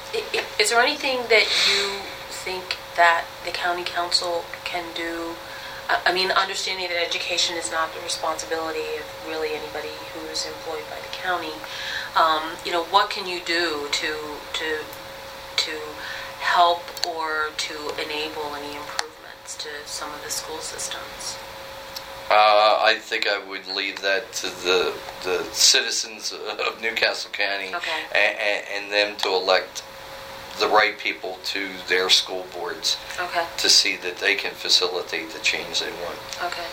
Is there anything that you think that the county council can do? I mean, understanding that education is not the responsibility of really anybody who's employed by the county. What can you do to help or to enable any improvements to some of the school systems? I think I would leave that to the citizens of Newcastle County, and them to elect the right people to their school boards, to see that they can facilitate the change they want.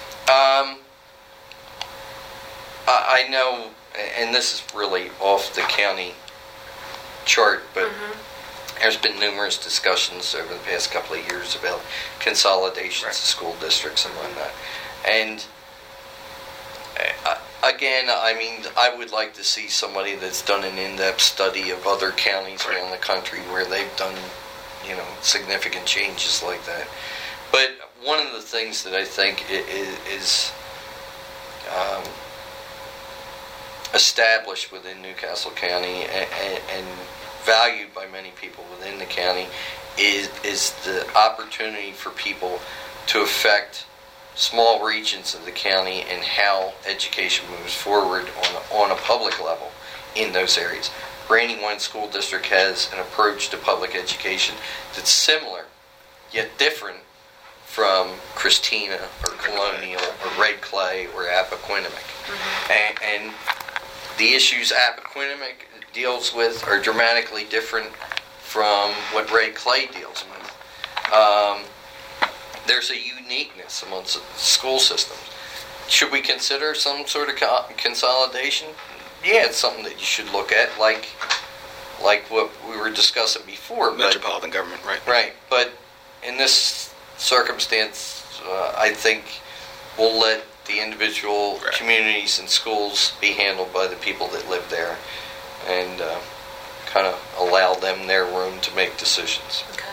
I know, and this is really off the county chart, but there's been numerous discussions over the past couple of years about consolidations of school districts and whatnot. And again, I mean, I would like to see somebody that's done an in-depth study of other counties around the country where they've done, significant changes like that. But one of the things that I think is established within Newcastle County and valued by many people within the county is the opportunity for people to affect small regions of the county and how education moves forward on a public level in those areas. Brandywine School District has an approach to public education that's similar, yet different from Christina or Colonial or Red Clay or Appoquinimink. And the issues Appoquinimink deals with are dramatically different from what Red Clay deals with. There's a uniqueness amongst school systems. Should we consider some sort of consolidation? Yeah, it's something that you should look at, like what we were discussing before. Metropolitan government, right? Right, but in this circumstance, I think we'll let the individual communities and schools be handled by the people that live there, and kind of allow them their room to make decisions. Okay.